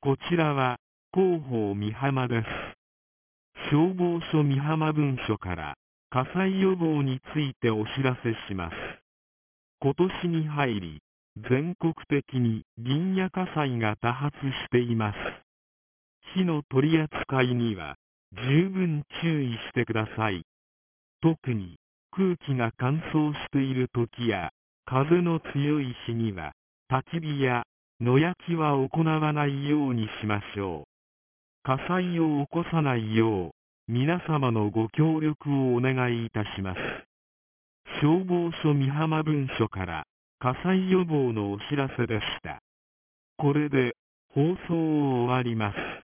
こちらは、広報美浜です。消防署美浜分署から、火災予防についてお知らせします。今年に入り、全国的に林野火災が多発しています。火の取り扱いには、十分注意してください。特に、空気が乾燥している時や、風の強い日には、焚き火や野焼きは行わないようにしましょう。火災を起こさないよう、皆様のご協力をお願いいたします。消防署美浜分署から火災予防のお知らせでした。これで放送を終わります。